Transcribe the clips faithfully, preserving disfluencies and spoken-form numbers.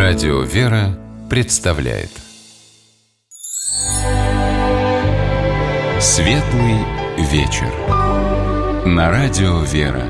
Радио «Вера» представляет Светлый вечер на Радио «Вера».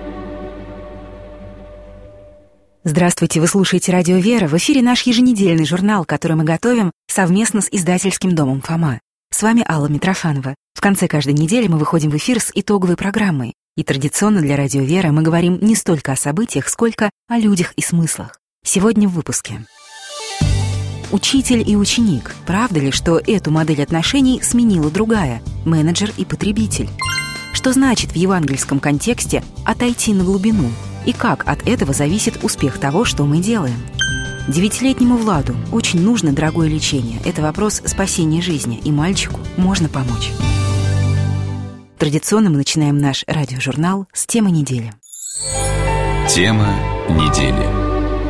Здравствуйте, вы слушаете Радио «Вера». В эфире наш еженедельный журнал, который мы готовим совместно с издательским домом «Фома». С вами Алла Митрофанова. В конце каждой недели мы выходим в эфир с итоговой программой. И традиционно для Радио «Вера» мы говорим не столько о событиях, сколько о людях и смыслах. Сегодня в выпуске. Учитель и ученик. Правда ли, что эту модель отношений сменила другая – менеджер и потребитель? Что значит в евангельском контексте «отойти на глубину»? И как от этого зависит успех того, что мы делаем? Девятилетнему Владу очень нужно дорогое лечение. Это вопрос спасения жизни, и мальчику можно помочь. Традиционно мы начинаем наш радиожурнал с темы недели. Тема недели.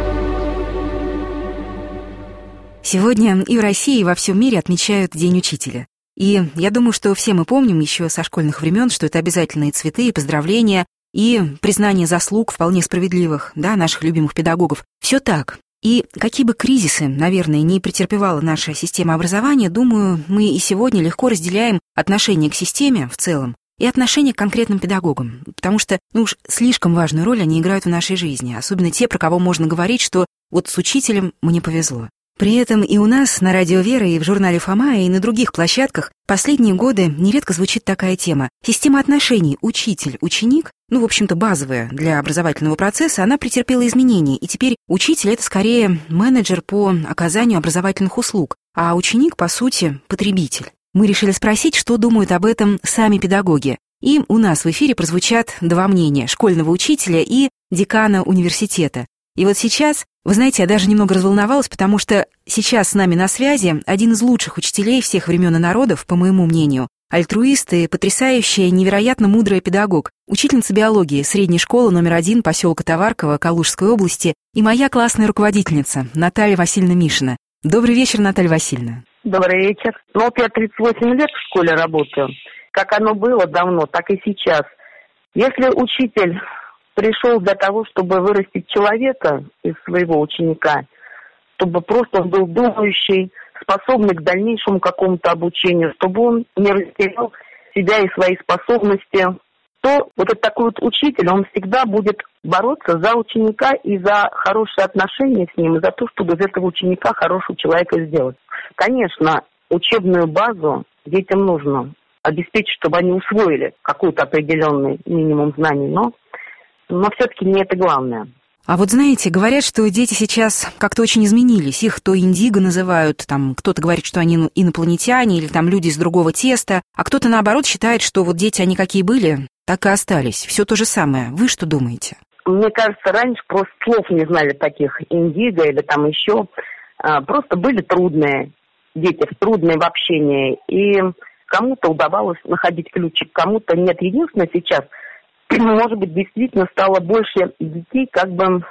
Сегодня и в России, и во всем мире отмечают День учителя. И я думаю, что все мы помним еще со школьных времен, что это обязательные цветы и поздравления, и признание заслуг вполне справедливых, да, наших любимых педагогов. Все так. И какие бы кризисы, наверное, не претерпевала наша система образования, думаю, мы и сегодня легко разделяем отношение к системе в целом и отношение к конкретным педагогам, потому что, ну уж слишком важную роль они играют в нашей жизни, особенно те, про кого можно говорить, что вот с учителем мне повезло. При этом и у нас на Радио «Вера», и в журнале «Фома», и на других площадках последние годы нередко звучит такая тема. Система отношений учитель-ученик, ну, в общем-то, базовая для образовательного процесса, она претерпела изменения, и теперь учитель — это скорее менеджер по оказанию образовательных услуг, а ученик, по сути, потребитель. Мы решили спросить, что думают об этом сами педагоги. И у нас в эфире прозвучат два мнения — школьного учителя и декана университета. И вот сейчас, вы знаете, я даже немного разволновалась, потому что сейчас с нами на связи один из лучших учителей всех времен и народов, по моему мнению, альтруист и потрясающая, невероятно мудрая педагог, учительница биологии средней школы номер один поселка Товарково Калужской области и моя классная руководительница Наталья Васильевна Мишина. Добрый вечер, Наталья Васильевна. Добрый вечер. Ну, вот я тридцать восемь лет в школе работаю. Как оно было давно, так и сейчас. Если учитель пришел для того, чтобы вырастить человека из своего ученика, чтобы просто он был думающий, способный к дальнейшему какому-то обучению, чтобы он не растерял себя и свои способности, то вот этот такой вот учитель, он всегда будет бороться за ученика и за хорошие отношения с ним, и за то, чтобы из этого ученика хорошего человека сделать. Конечно, учебную базу детям нужно обеспечить, чтобы они усвоили какой-то определенный минимум знаний, но Но все-таки не это главное. А вот знаете, говорят, что дети сейчас как-то очень изменились. Их то индиго называют, там кто-то говорит, что они инопланетяне или там люди из другого теста, а кто-то, наоборот, считает, что вот дети, они какие были, так и остались. Все то же самое. Вы что думаете? Мне кажется, раньше просто слов не знали таких индиго или там еще. Просто были трудные дети, трудные в общении. И кому-то удавалось находить ключик, кому-то нет. Единственное сейчас, может быть, действительно стало больше детей, как бы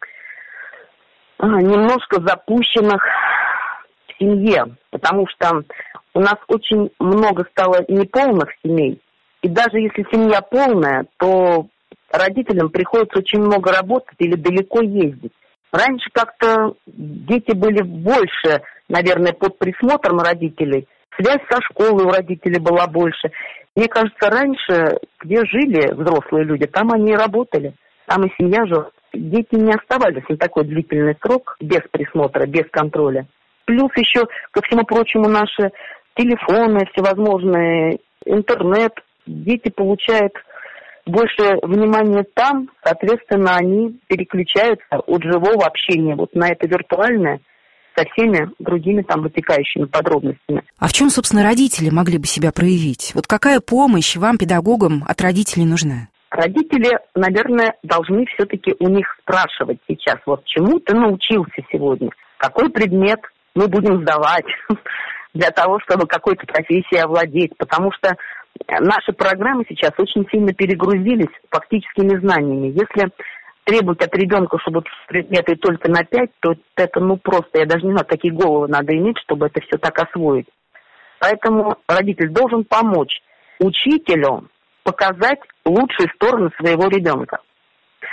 а, немножко запущенных в семье, потому что у нас очень много стало неполных семей. И даже если семья полная, то родителям приходится очень много работать или далеко ездить. Раньше как-то дети были больше, наверное, под присмотром родителей. Связь со школой у родителей была больше. Мне кажется, раньше, где жили взрослые люди, там они и работали, там и семья жила. Дети не оставались на такой длительный срок без присмотра, без контроля. Плюс еще, ко всему прочему, наши телефоны всевозможные, интернет. Дети получают больше внимания там, соответственно, они переключаются от живого общения вот на это виртуальное, со всеми другими там вытекающими подробностями. А в чем, собственно, родители могли бы себя проявить? Вот какая помощь вам, педагогам, от родителей нужна? Родители, наверное, должны все-таки у них спрашивать сейчас, вот чему ты научился сегодня, какой предмет мы будем сдавать для того, чтобы какой-то профессией овладеть, потому что наши программы сейчас очень сильно перегрузились фактическими знаниями. Если требовать от ребенка, чтобы предметы только на пять, то это, ну, просто, я даже не знаю, такие головы надо иметь, чтобы это все так освоить. Поэтому родитель должен помочь учителю показать лучшие стороны своего ребенка.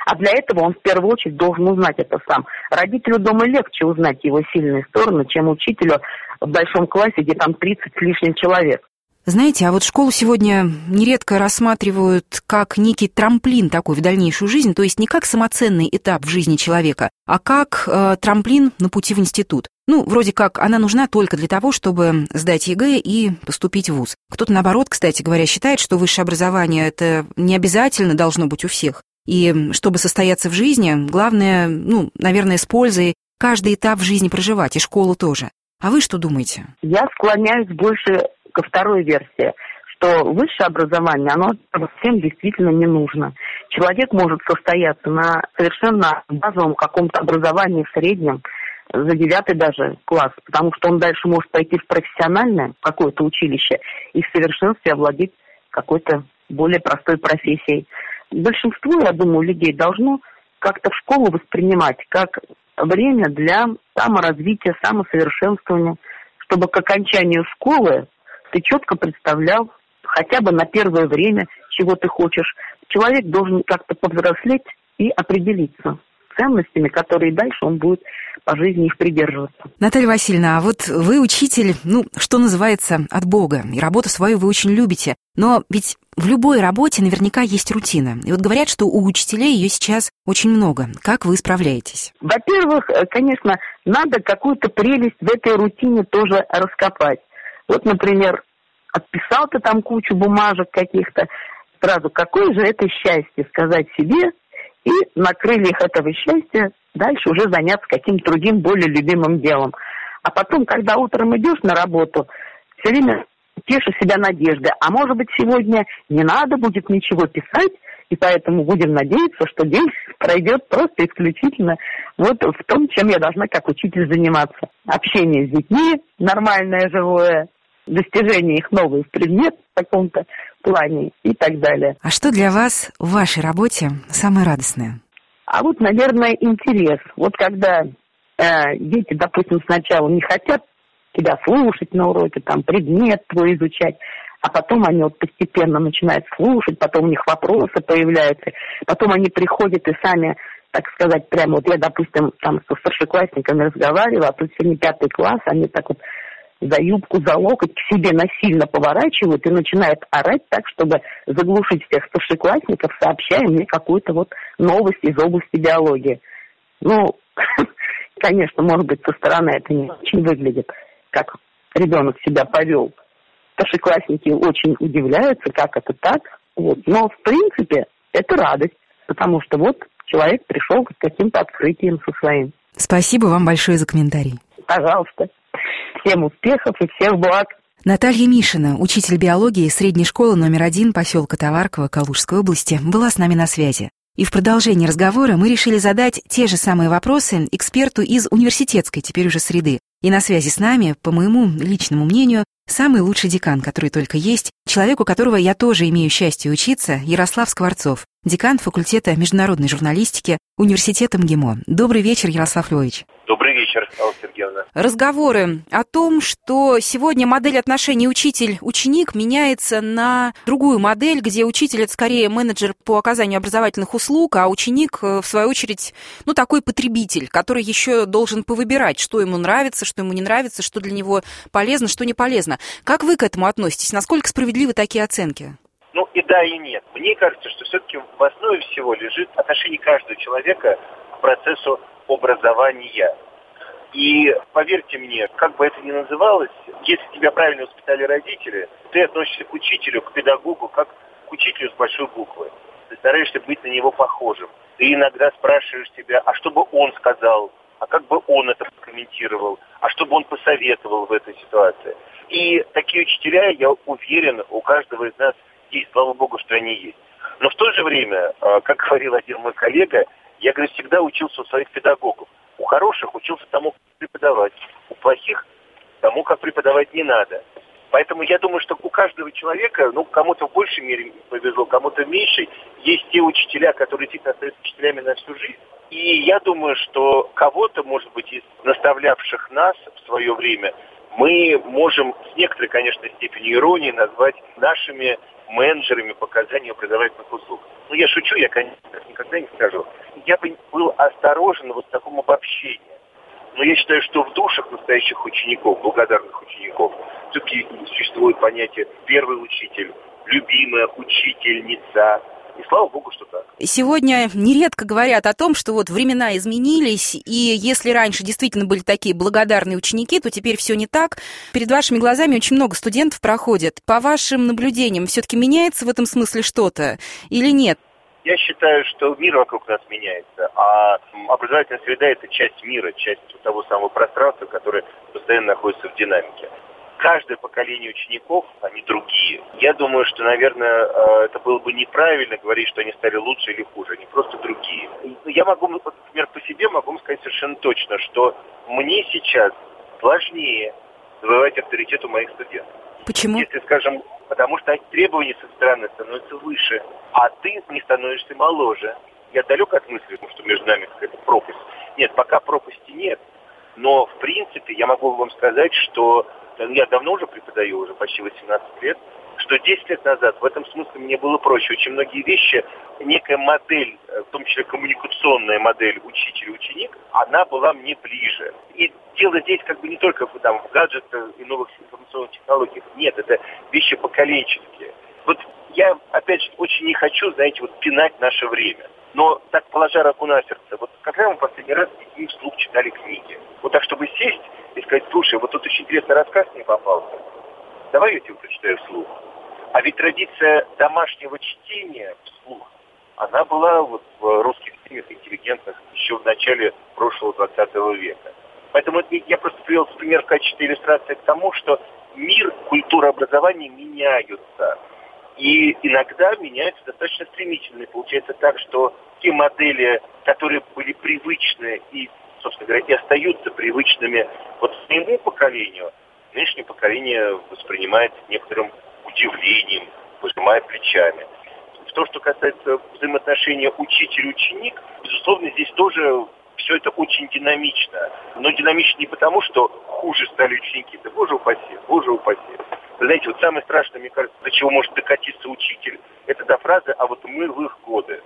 А для этого он в первую очередь должен узнать это сам. Родителю дома легче узнать его сильные стороны, чем учителю в большом классе, где там тридцать с лишним человек. Знаете, а вот школу сегодня нередко рассматривают как некий трамплин такой в дальнейшую жизнь, то есть не как самоценный этап в жизни человека, а как э, трамплин на пути в институт. Ну, вроде как она нужна только для того, чтобы сдать ЕГЭ и поступить в вуз. Кто-то, наоборот, кстати говоря, считает, что высшее образование это не обязательно должно быть у всех. И чтобы состояться в жизни, главное, ну, наверное, с пользой каждый этап в жизни проживать, и школу тоже. А вы что думаете? Я склоняюсь больше ко второй версии, что высшее образование, оно всем действительно не нужно. Человек может состояться на совершенно базовом каком-то образовании в среднем, за девятый даже класс, потому что он дальше может пойти в профессиональное какое-то училище и в совершенстве овладеть какой-то более простой профессией. Большинство, я думаю, людей должно как-то в школу воспринимать как время для саморазвития, самосовершенствования, чтобы к окончанию школы ты четко представлял хотя бы на первое время, чего ты хочешь. Человек должен как-то повзрослеть и определиться с ценностями, которые дальше он будет по жизни их придерживаться. Наталья Васильевна, а вот вы учитель, ну, что называется, от Бога, и работу свою вы очень любите, но ведь в любой работе наверняка есть рутина. И вот говорят, что у учителей ее сейчас очень много. Как вы справляетесь? Во-первых, конечно, надо какую-то прелесть в этой рутине тоже раскопать. Вот, например, отписал ты там кучу бумажек каких-то, сразу какое же это счастье сказать себе и на крыльях этого счастья дальше уже заняться каким-то другим, более любимым делом. А потом, когда утром идешь на работу, все время тешишь себя надеждой. А может быть, сегодня не надо будет ничего писать, и поэтому будем надеяться, что день пройдет просто исключительно вот в том, чем я должна как учитель заниматься. Общение с детьми нормальное, живое, достижение их новых предметов в каком-то плане и так далее. А что для вас в вашей работе самое радостное? А вот, наверное, интерес. Вот когда э, дети, допустим, сначала не хотят тебя слушать на уроке, там, предмет твой изучать, а потом они вот постепенно начинают слушать, потом у них вопросы появляются, потом они приходят и сами, так сказать, прямо вот я, допустим, там со старшеклассниками разговаривала, а тут сегодня пятый класс, они так вот за юбку, за локоть к себе насильно поворачивают и начинают орать так, чтобы заглушить всех старшеклассников, сообщая мне какую-то вот новость из области биологии. Ну, конечно, может быть, со стороны это не очень выглядит, как ребенок себя повел. Старшеклассники очень удивляются, как это так. Вот. Но, в принципе, это радость, потому что вот человек пришел к каким-то открытиям со своим. Спасибо вам большое за комментарий. Пожалуйста. Всем успехов и всех благ. Наталья Мишина, учитель биологии средней школы номер один поселка Товарково Калужской области, была с нами на связи. И в продолжении разговора мы решили задать те же самые вопросы эксперту из университетской теперь уже среды. И на связи с нами, по моему личному мнению, самый лучший декан, который только есть, человек, у которого я тоже имею счастье учиться, Ярослав Скворцов, декан факультета международной журналистики Университета МГИМО. Добрый вечер, Ярослав Львович. Добрый вечер, Алла Сергеевна. Разговоры о том, что сегодня модель отношений учитель-ученик меняется на другую модель, где учитель — это скорее менеджер по оказанию образовательных услуг, а ученик, в свою очередь, ну, такой потребитель, который еще должен повыбирать, что ему нравится, что ему не нравится, что для него полезно, что не полезно. Как вы к этому относитесь? Насколько справедливы такие оценки? Ну и да, и нет. Мне кажется, что все-таки в основе всего лежит отношение каждого человека к процессу образования. И поверьте мне, как бы это ни называлось, если тебя правильно воспитали родители, ты относишься к учителю, к педагогу, как к учителю с большой буквы. Ты стараешься быть на него похожим. Ты иногда спрашиваешь себя, а что бы он сказал, а как бы он это прокомментировал, а что бы он посоветовал в этой ситуации. И такие учителя, я уверен, у каждого из нас есть, слава богу, что они есть. Но в то же время, как говорил один мой коллега, я, говорю, всегда учился у своих педагогов. У хороших учился тому, как преподавать. У плохих тому, как преподавать не надо. Поэтому я думаю, что у каждого человека, ну, кому-то в большей мере повезло, кому-то в меньшей, есть те учителя, которые действительно остаются учителями на всю жизнь. И я думаю, что кого-то, может быть, из наставлявших нас в свое время, мы можем с некоторой, конечно, степенью иронии назвать нашими менеджерами по оказанию образовательных услуг. Ну, я шучу, я, конечно, никогда не скажу. Я бы был осторожен вот в таком обобщении. Но я считаю, что в душах настоящих учеников, благодарных учеников, все-таки существует понятие «первый учитель», «любимая учительница». И слава богу, что так. Сегодня нередко говорят о том, что вот времена изменились, и если раньше действительно были такие благодарные ученики, то теперь все не так. Перед вашими глазами очень много студентов проходит. По вашим наблюдениям, все-таки меняется в этом смысле что-то или нет? Я считаю, что мир вокруг нас меняется, а образовательная среда – это часть мира, часть того самого пространства, которое постоянно находится в динамике. Каждое поколение учеников, они другие. Я думаю, что, наверное, это было бы неправильно говорить, что они стали лучше или хуже. Они просто другие. Я могу, например, по себе могу сказать совершенно точно, что мне сейчас сложнее завоевать авторитет у моих студентов. Почему? Если, скажем, потому что требования со стороны становятся выше, а ты не становишься моложе. Я далек от мысли, что между нами какая-то пропасть. Нет, пока пропасти нет. Но, в принципе, я могу вам сказать, что я давно уже преподаю, уже почти восемнадцать лет, что десять лет назад в этом смысле мне было проще. Очень многие вещи, некая модель, в том числе коммуникационная модель учитель-ученик, она была мне ближе. И дело здесь как бы не только там, в гаджетах и новых информационных технологиях. Нет, это вещи поколенческие. Вот я, опять же, очень не хочу, знаете, вот пинать наше время. Но так, положа руку на сердце, вот когда мы последний раз с детьми вслух читали книги? Вот так, чтобы сесть и сказать: слушай, вот тут очень интересный рассказ мне попался, давай я тебе прочитаю вслух. А ведь традиция домашнего чтения вслух, она была вот в русских семьях интеллигентных еще в начале прошлого двадцатого века. Поэтому я просто привел пример в качестве иллюстрации к тому, что мир, культура образования меняются. И иногда меняются достаточно стремительно. И получается так, что те модели, которые были привычны и, собственно говоря, и остаются привычными вот своему поколению, нынешнее поколение воспринимает с некоторым удивлением, пожимая плечами. В том, что касается взаимоотношения учитель-ученик, безусловно, здесь тоже все это очень динамично. Но динамично не потому, что хуже стали ученики. Да боже упаси, боже упаси. Вы знаете, вот самое страшное, мне кажется, до чего может докатиться учитель, это до фразы «а вот мы в их годы».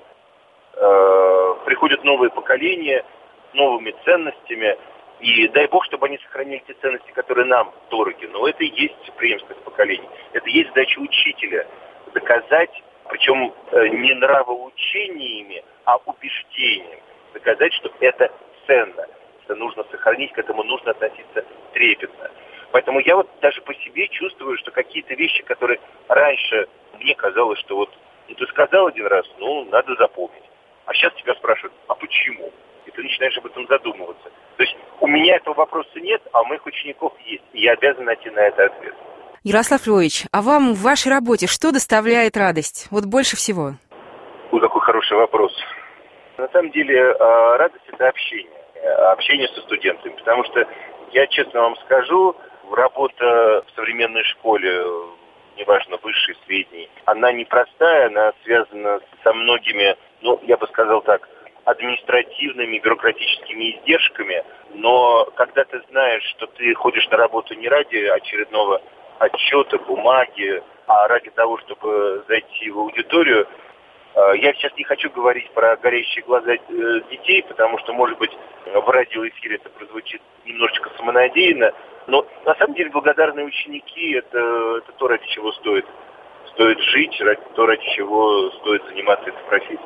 Э-э- приходят новые поколения с новыми ценностями, и дай бог, чтобы они сохранили те ценности, которые нам дороги. Но это и есть преемственность поколений. Это и есть задача учителя – доказать, причем э, не нравоучениями, а убеждениями, доказать, что это ценно, это нужно сохранить, к этому нужно относиться трепетно. Поэтому я вот даже по себе чувствую, что какие-то вещи, которые раньше мне казалось, что вот ну, ты сказал один раз, ну, надо запомнить. А сейчас тебя спрашивают, а почему? И ты начинаешь об этом задумываться. То есть у меня этого вопроса нет, а у моих учеников есть. И я обязан найти на это ответ. Ярослав Львович, а вам в вашей работе что доставляет радость? Вот больше всего. Вот такой хороший вопрос. На самом деле радость – это общение. Общение со студентами. Потому что, я честно вам скажу, работа в современной школе, неважно, высшей, средней, она непростая, она связана со многими, ну, я бы сказал так, административными, бюрократическими издержками, но когда ты знаешь, что ты ходишь на работу не ради очередного отчета, бумаги, а ради того, чтобы зайти в аудиторию, я сейчас не хочу говорить про горящие глаза детей, потому что, может быть, в радиоэфире это прозвучит немножечко самонадеянно, но на самом деле благодарные ученики это, – это то, ради чего стоит, стоит жить, ради, то, ради чего стоит заниматься этой профессией.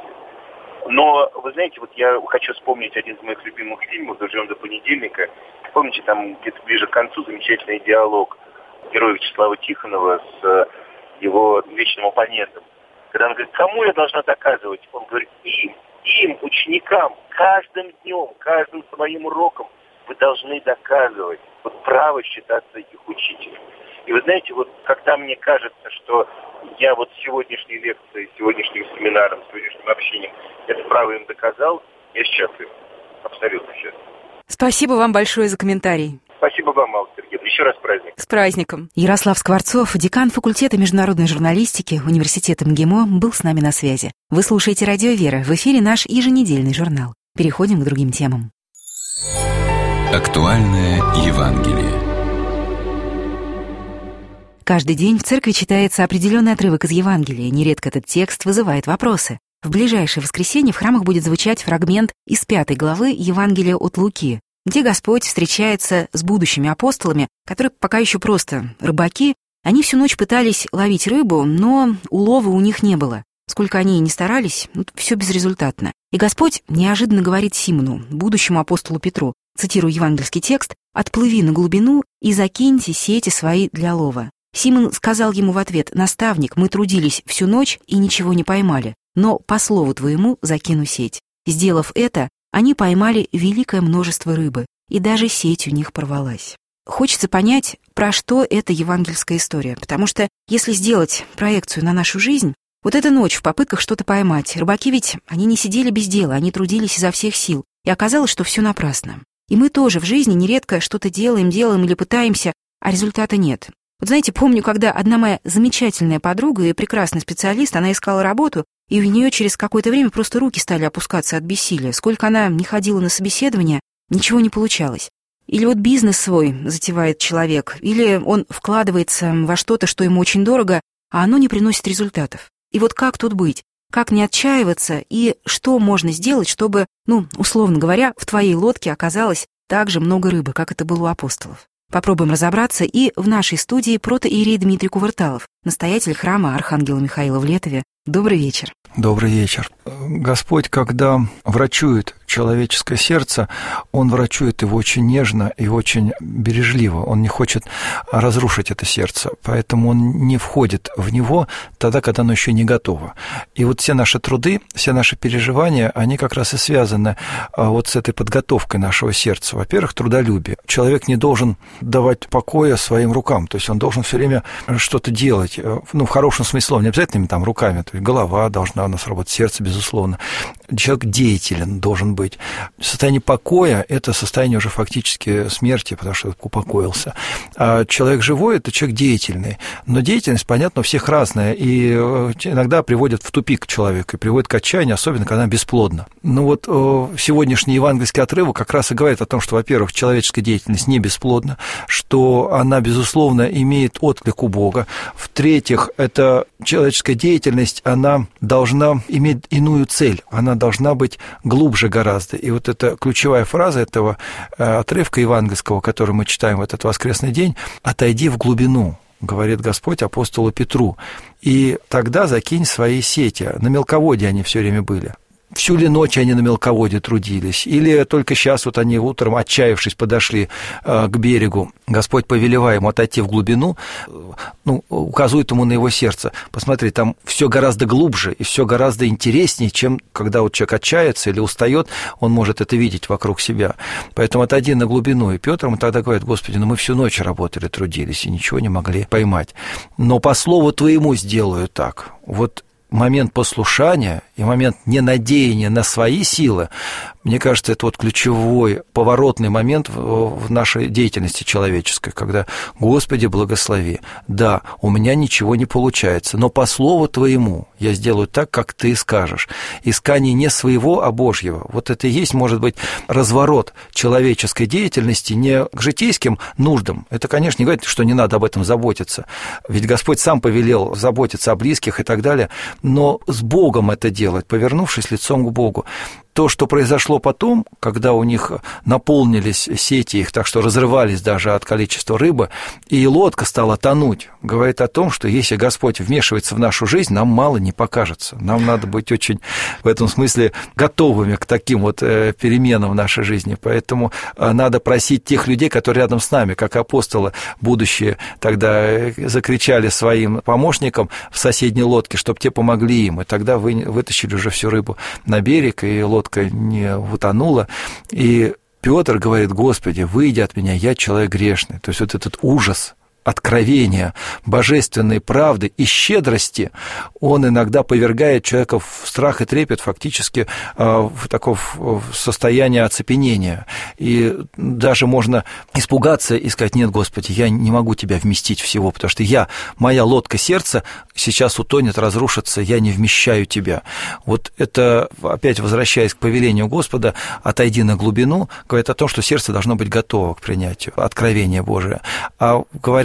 Но, вы знаете, вот я хочу вспомнить один из моих любимых фильмов «Доживем до понедельника». Помните, там где-то ближе к концу замечательный диалог героя Вячеслава Тихонова с его вечным оппонентом. Когда он говорит, кому я должна доказывать? Он говорит, им, им, ученикам, каждым днем, каждым своим уроком вы должны доказывать вот право считаться их учителем. И вы знаете, вот когда мне кажется, что я вот сегодняшней лекцией, сегодняшним семинаром, сегодняшним общением это право им доказал, я счастлив, абсолютно счастлив. Спасибо вам большое за комментарий. Спасибо вам, Алла Сергеевна. Еще раз праздник. С праздником. Ярослав Скворцов, декан факультета международной журналистики Университета МГИМО, был с нами на связи. Вы слушаете «Радио Вера». В эфире наш еженедельный журнал. Переходим к другим темам. Актуальное Евангелие. Каждый день в церкви читается определенный отрывок из Евангелия, нередко этот текст вызывает вопросы. В ближайшее воскресенье в храмах будет звучать фрагмент из пятой главы Евангелия от Луки, где Господь встречается с будущими апостолами, которые пока еще просто рыбаки. Они всю ночь пытались ловить рыбу, но улова у них не было. Сколько они ни старались, ну, все безрезультатно. И Господь неожиданно говорит Симону, будущему апостолу Петру, цитирую евангельский текст: «Отплыви на глубину и закиньте сети свои для лова». Симон сказал ему в ответ: «Наставник, мы трудились всю ночь и ничего не поймали, но по слову твоему закину сеть». Сделав это, они поймали великое множество рыбы, и даже сеть у них порвалась. Хочется понять, про что эта евангельская история, потому что если сделать проекцию на нашу жизнь, вот эта ночь в попытках что-то поймать, рыбаки ведь, они не сидели без дела, они трудились изо всех сил, и оказалось, что все напрасно. И мы тоже в жизни нередко что-то делаем, делаем или пытаемся, а результата нет. Вот знаете, помню, когда одна моя замечательная подруга и прекрасный специалист, она искала работу, и у нее через какое-то время просто руки стали опускаться от бессилия. Сколько она не ходила на собеседование, ничего не получалось. Или вот бизнес свой затевает человек, или он вкладывается во что-то, что ему очень дорого, а оно не приносит результатов. И вот как тут быть? Как не отчаиваться? И что можно сделать, чтобы, ну, условно говоря, в твоей лодке оказалось так же много рыбы, как это было у апостолов? Попробуем разобраться и в нашей студии протоиерей Дмитрий Кувырталов, настоятель храма Архангела Михаила в Летове. Добрый вечер. Добрый вечер. Господь, когда врачует человеческое сердце, Он врачует его очень нежно и очень бережливо. Он не хочет разрушить это сердце, поэтому Он не входит в него тогда, когда оно еще не готово. И вот все наши труды, все наши переживания, они как раз и связаны вот с этой подготовкой нашего сердца. Во-первых, трудолюбие. Человек не должен давать покоя своим рукам, то есть он должен все время что-то делать, ну, в хорошем смысле, не обязательно там руками, то есть голова должна у нас работать, сердце, безусловно. Человек деятелен должен быть. Состояние покоя – это состояние уже фактически смерти, потому что упокоился. А человек живой – это человек деятельный. Но деятельность, понятно, у всех разная, и иногда приводит в тупик человека, и приводит к отчаянию, особенно когда она бесплодна. Ну вот сегодняшний евангельский отрывок как раз и говорит о том, что, во-первых, человеческая деятельность не бесплодна, что она, безусловно, имеет отклик у Бога. В-третьих, эта человеческая деятельность, она должна иметь иную цель, она должна быть глубже гораздо. И вот эта ключевая фраза этого отрывка евангельского, который мы читаем в этот воскресный день: «Отойди в глубину», говорит Господь апостолу Петру, «и тогда закинь свои сети». На мелководье они все время были. Всю ли ночь они на мелководье трудились? Или только сейчас вот они утром, отчаявшись, подошли к берегу? Господь, повелевая ему отойти в глубину, ну, указывает ему на его сердце. Посмотри, там все гораздо глубже и все гораздо интереснее, чем когда вот человек отчается или устает, он может это видеть вокруг себя. Поэтому отойди на глубину. И Петр ему тогда говорит: Господи, ну мы всю ночь работали, трудились и ничего не могли поймать. Но по слову Твоему сделаю так. Вот момент послушания и момент ненадеяния на свои силы, мне кажется, это вот ключевой поворотный момент в нашей деятельности человеческой, когда: Господи, благослови, да, у меня ничего не получается, но по слову Твоему я сделаю так, как Ты скажешь. Искание не своего, а Божьего. Вот это и есть, может быть, разворот человеческой деятельности не к житейским нуждам. Это, конечно, не говорит, что не надо об этом заботиться, ведь Господь сам повелел заботиться о близких и так далее, но с Богом это делать, повернувшись лицом к Богу. То, что произошло потом, когда у них наполнились сети их, так что разрывались даже от количества рыбы, и лодка стала тонуть, говорит о том, что если Господь вмешивается в нашу жизнь, нам мало не покажется. Нам надо быть очень в этом смысле готовыми к таким вот переменам в нашей жизни. Поэтому надо просить тех людей, которые рядом с нами, как апостолы будущие тогда закричали своим помощникам в соседней лодке, чтобы те помогли им. И тогда вы вытащили уже всю рыбу на берег, и лодка не утонула, и Петр говорит: Господи, выйди от меня, я человек грешный. То есть вот этот ужас, откровения божественной правды и щедрости, он иногда повергает человека в страх и трепет, фактически в такое состояние оцепенения. И даже можно испугаться и сказать: нет, Господи, я не могу Тебя вместить всего, потому что я, моя лодка сердца сейчас утонет, разрушится, я не вмещаю Тебя. Вот это, опять возвращаясь к повелению Господа, отойди на глубину, говорит о том, что сердце должно быть готово к принятию откровения Божия. А говоря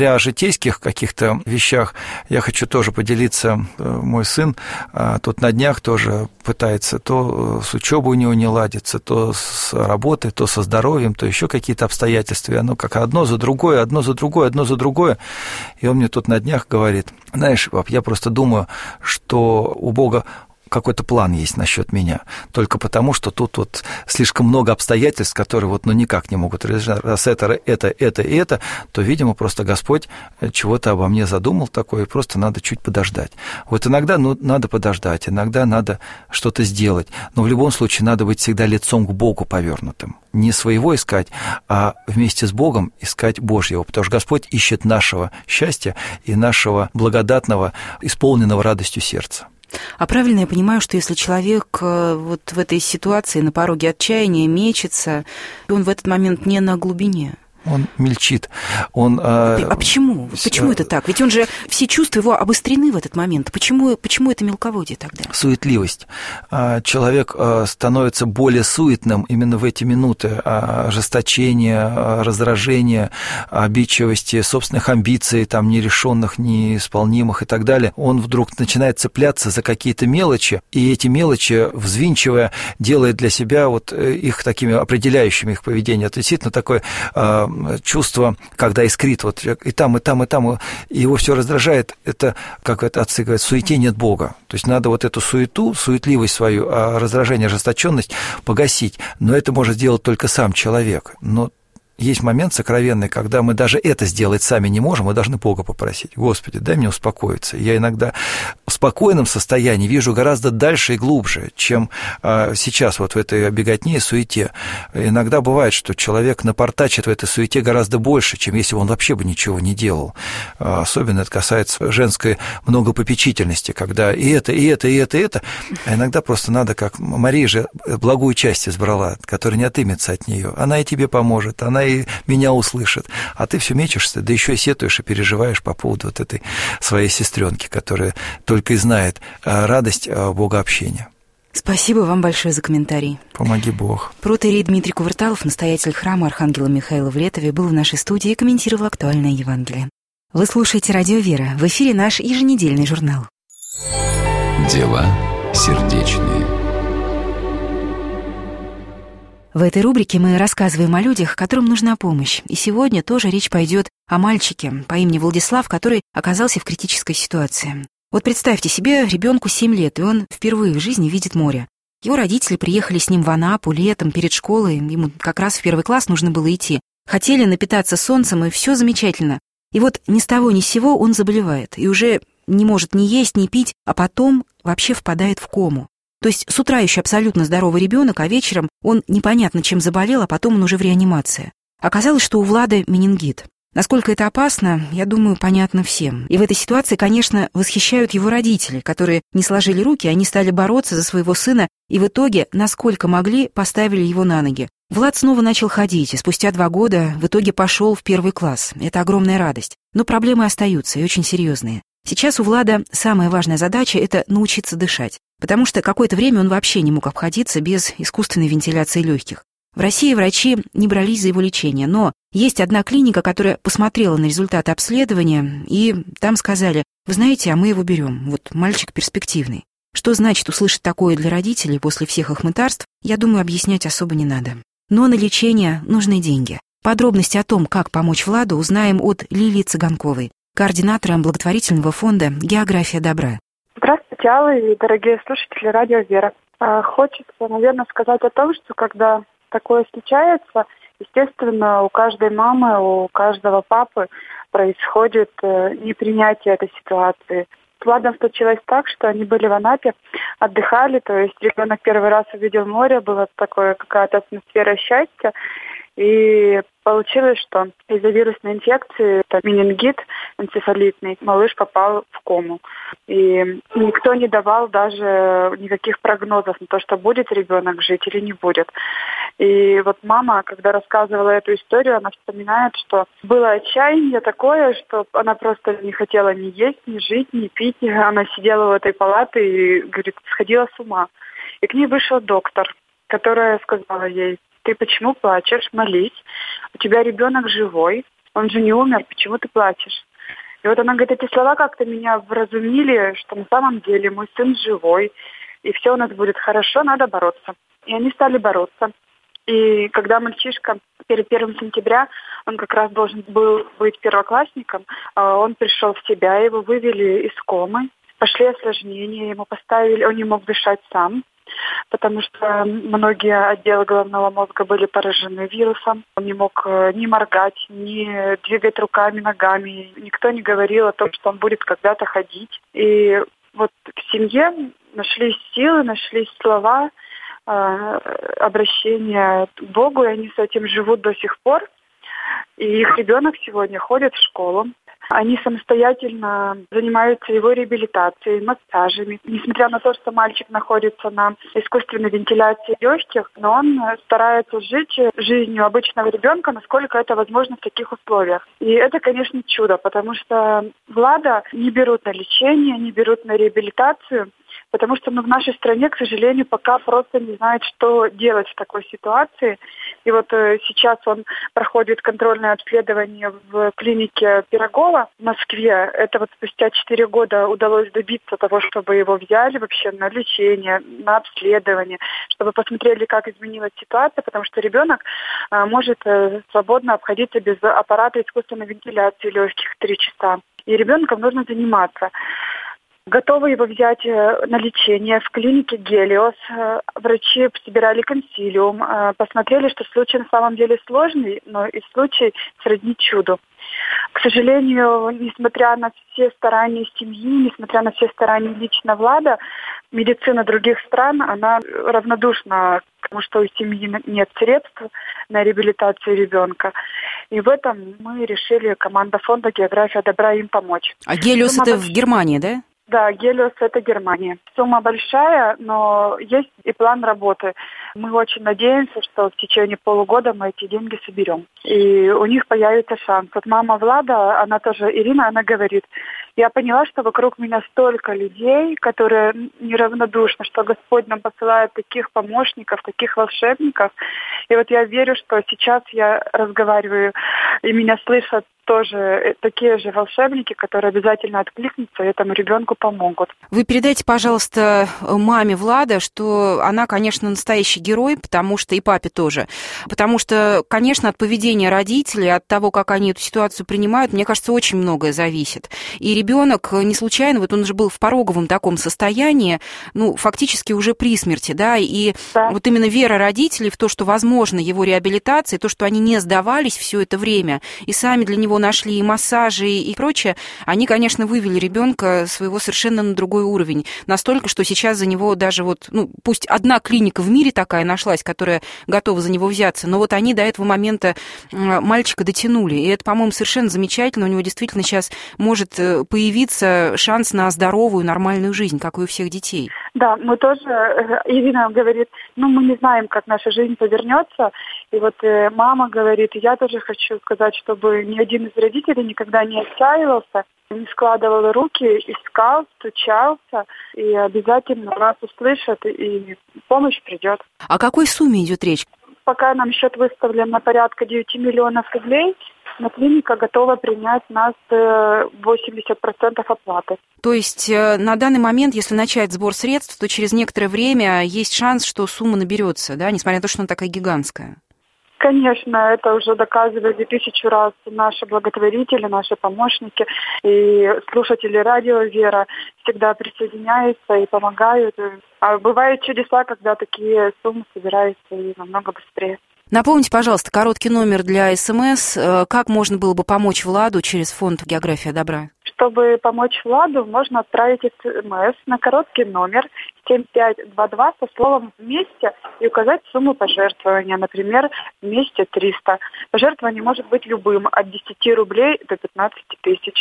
говоря о житейских каких-то вещах, я хочу тоже поделиться. Мой сын тут на днях тоже пытается, то с учебой у него не ладится, то с работой, то со здоровьем, то еще какие-то обстоятельства. И оно как одно за другое, одно за другое, одно за другое. И он мне тут на днях говорит: знаешь, пап, я просто думаю, что у Бога какой-то план есть насчет меня, только потому, что тут вот слишком много обстоятельств, которые вот ну никак не могут решать. Раз это, это, это и это, то, видимо, просто Господь чего-то обо мне задумал такое, и просто надо чуть подождать. Вот иногда ну, надо подождать, иногда надо что-то сделать, но в любом случае надо быть всегда лицом к Богу повернутым. Не своего искать, а вместе с Богом искать Божьего, потому что Господь ищет нашего счастья и нашего благодатного, исполненного радостью сердца. А правильно я понимаю, что если человек вот в этой ситуации на пороге отчаяния мечется, он в этот момент не на глубине? Он мельчит. Он, а а почему? Почему это так? Ведь он же, все чувства его обострены в этот момент. Почему, почему это мелководье тогда? Суетливость. Человек становится более суетным именно в эти минуты. Ожесточение, раздражение, обидчивости, собственных амбиций, там, нерешенных, неисполнимых и так далее. Он вдруг начинает цепляться за какие-то мелочи, и эти мелочи, взвинчивая, делает для себя вот их такими определяющими их поведение. Это действительно такое чувство, когда искрит вот и там, и там, и там, и его все раздражает, это, как это отцы говорят, суете нет Бога. То есть надо вот эту суету, суетливость свою, раздражение, ожесточенность погасить. Но это может сделать только сам человек. Но есть момент сокровенный, когда мы даже это сделать сами не можем, мы должны Бога попросить: Господи, дай мне успокоиться. Я иногда в спокойном состоянии вижу гораздо дальше и глубже, чем сейчас вот в этой беготне и суете. Иногда бывает, что человек напортачит в этой суете гораздо больше, чем если бы он вообще бы ничего не делал. Особенно это касается женской многопопечительности, когда и это, и это, и это, и это. А иногда просто надо, как Мария же благую часть избрала, которая не отымется от нее. Она и тебе поможет, она и меня услышит, а ты все мечешься, да еще и сетуешь и переживаешь по поводу вот этой своей сестренки, которая только и знает радость богообщения. Спасибо вам большое за комментарий. Помоги Бог. Протоиерей Дмитрий Кувырталов, настоятель храма Архангела Михаила в Летове, был в нашей студии и комментировал актуальное Евангелие. Вы слушаете «Радио Вера». В эфире наш еженедельный журнал. Дела сердечные. В этой рубрике мы рассказываем о людях, которым нужна помощь. И сегодня тоже речь пойдет о мальчике по имени Владислав, который оказался в критической ситуации. Вот представьте себе, ребенку семь лет, и он впервые в жизни видит море. Его родители приехали с ним в Анапу летом перед школой, ему как раз в первый класс нужно было идти. Хотели напитаться солнцем, и все замечательно. И вот ни с того ни с сего он заболевает, и уже не может ни есть, ни пить, а потом вообще впадает в кому. То есть с утра еще абсолютно здоровый ребенок, а вечером он непонятно чем заболел, а потом он уже в реанимации. Оказалось, что у Влада менингит. Насколько это опасно, я думаю, понятно всем. И в этой ситуации, конечно, восхищают его родители, которые не сложили руки, они стали бороться за своего сына и в итоге, насколько могли, поставили его на ноги. Влад снова начал ходить, и спустя два года в итоге пошел в первый класс. Это огромная радость. Но проблемы остаются и очень серьезные. Сейчас у Влада самая важная задача – это научиться дышать, потому что какое-то время он вообще не мог обходиться без искусственной вентиляции легких. В России врачи не брались за его лечение, но есть одна клиника, которая посмотрела на результаты обследования, и там сказали: вы знаете, а мы его берем, вот мальчик перспективный. Что значит услышать такое для родителей после всех их мытарств, я думаю, объяснять особо не надо. Но на лечение нужны деньги. Подробности о том, как помочь Владу, узнаем от Лилии Цыганковой, координатора благотворительного фонда «География добра». Здравствуйте, Алла и дорогие слушатели «Радио Вера». Хочется, наверное, сказать о том, что когда такое случается, естественно, у каждой мамы, у каждого папы происходит непринятие этой ситуации. С Владом случилось так, что они были в Анапе, отдыхали, то есть ребенок первый раз увидел море, была такая какая-то атмосфера счастья. И получилось, что из-за вирусной инфекции, это менингит энцефалитный, малыш попал в кому. И никто не давал даже никаких прогнозов на то, что будет ребенок жить или не будет. И вот мама, когда рассказывала эту историю, она вспоминает, что было отчаяние такое, что она просто не хотела ни есть, ни жить, ни пить. Она сидела в этой палате и, говорит, сходила с ума. И к ней вышел доктор, которая сказала ей: ты почему плачешь? Молись. У тебя ребенок живой. он же не умер, почему ты плачешь? И вот она говорит, эти слова как-то меня вразумили, что на самом деле мой сын живой, и все у нас будет хорошо, надо бороться. И они стали бороться. И когда мальчишка перед первым сентября, он как раз должен был быть первоклассником, он пришел в себя, его вывели из комы, пошли осложнения, ему поставили, он не мог дышать сам, потому что многие отделы головного мозга были поражены вирусом. Он не мог ни моргать, ни двигать руками, ногами. Никто не говорил о том, что он будет когда-то ходить. И вот в семье нашлись силы, нашлись слова, обращения к Богу, и они с этим живут до сих пор. И их ребенок сегодня ходит в школу. Они самостоятельно занимаются его реабилитацией, массажами. Несмотря на то, что мальчик находится на искусственной вентиляции легких, но он старается жить жизнью обычного ребенка, насколько это возможно в таких условиях. И это, конечно, чудо, потому что Влада не берут на лечение, не берут на реабилитацию, потому что ну, в нашей стране, к сожалению, пока просто не знают, что делать в такой ситуации. И вот э, сейчас он проходит контрольное обследование в клинике Пирогова в Москве. Это вот спустя четыре года удалось добиться того, чтобы его взяли вообще на лечение, на обследование, чтобы посмотрели, как изменилась ситуация, потому что ребенок э, может э, свободно обходиться без аппарата искусственной вентиляции легких три часа. И ребенком нужно заниматься. Готовы его взять на лечение в клинике «Гелиос». Врачи собирали консилиум, посмотрели, что случай на самом деле сложный, но и случай сродни чуду. К сожалению, несмотря на все старания семьи, несмотря на все старания лично Влада, медицина других стран, она равнодушна к тому, что у семьи нет средств на реабилитацию ребенка. И в этом мы решили, команда фонда «География добра», им помочь. А «Гелиос» Сумма это больш... в Германии, да? Да, «Гелиос» — это Германия. Сумма большая, но есть и план работы. Мы очень надеемся, что в течение полугода мы эти деньги соберем. И у них появится шанс. Вот мама Влада, она тоже, Ирина, она говорит, я поняла, что вокруг меня столько людей, которые неравнодушны, что Господь нам посылает таких помощников, таких волшебников. И вот я верю, что сейчас я разговариваю, и меня слышат тоже такие же волшебники, которые обязательно откликнутся и этому ребенку помогут. Вы передайте, пожалуйста, маме Влада, что она, конечно, настоящий герой, потому что и папе тоже. Потому что, конечно, от поведения родителей, от того, как они эту ситуацию принимают, мне кажется, очень многое зависит. И ребенок не случайно, вот он же был в пороговом таком состоянии, ну, фактически уже при смерти, да, и да. Вот именно вера родителей в то, что возможно его реабилитация, то, что они не сдавались все это время, и сами для него нашли и массажи, и прочее, они, конечно, вывели ребенка своего совершенно на другой уровень. Настолько, что сейчас за него даже вот, ну, пусть одна клиника в мире такая нашлась, которая готова за него взяться, но вот они до этого момента мальчика дотянули. И это, по-моему, совершенно замечательно. У него действительно сейчас может появиться шанс на здоровую, нормальную жизнь, как и у всех детей. Да, мы тоже, Ирина говорит, ну, мы не знаем, как наша жизнь повернется. И вот мама говорит, я тоже хочу сказать, чтобы ни один из родителей никогда не отчаивался, не складывал руки, искал, стучался, и обязательно нас услышат, и помощь придет. О какой сумме идет речь? Пока нам счет выставлен на порядка девять миллионов рублей, но клиника готова принять нас восемьдесят процентов оплаты. То есть на данный момент, если начать сбор средств, то через некоторое время есть шанс, что сумма наберется, да, несмотря на то, что она такая гигантская? Конечно, это уже доказывали тысячу раз наши благотворители, наши помощники, и слушатели радио «Вера» всегда присоединяются и помогают. А бывают чудеса, когда такие суммы собираются и намного быстрее. Напомните, пожалуйста, короткий номер для СМС. Как можно было бы помочь Владу через фонд «География добра»? Чтобы помочь Владу, можно отправить СМС на короткий номер семь пять два два со словом «вместе» и указать сумму пожертвования, например, «вместе триста». Пожертвование может быть любым, от десяти рублей до пятнадцати тысяч.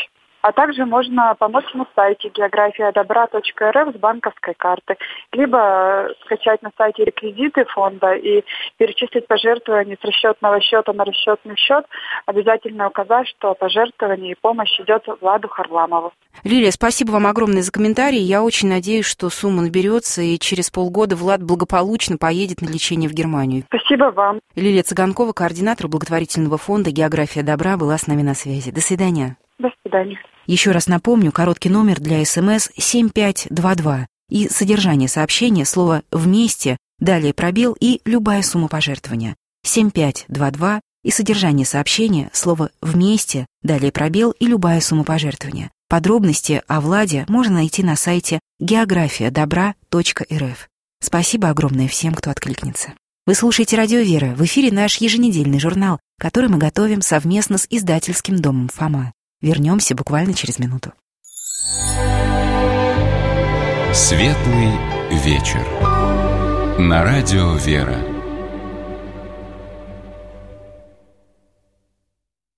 А также можно помочь на сайте география добра точка эр эф с банковской карты, либо скачать на сайте реквизиты фонда и перечислить пожертвования с расчетного счета на расчетный счет, обязательно указав, что пожертвование и помощь идет Владу Харламову. Лилия, спасибо вам огромное за комментарий. Я очень надеюсь, что сумма наберется, и через полгода Влад благополучно поедет на лечение в Германию. Спасибо вам. Лилия Цыганкова, координатор благотворительного фонда «География добра», была с нами на связи. До свидания. До свидания. Еще раз напомню, короткий номер для СМС семь пять два два и содержание сообщения, слово «вместе», далее пробел и любая сумма пожертвования. семь пять два два и содержание сообщения, слово «вместе», далее пробел и любая сумма пожертвования. Подробности о Владе можно найти на сайте география добра точка эр эф. Спасибо огромное всем, кто откликнется. Вы слушаете «Радио Вера». В эфире наш еженедельный журнал, который мы готовим совместно с издательским домом «Фома». Вернемся буквально через минуту. Светлый вечер. На радио «Вера».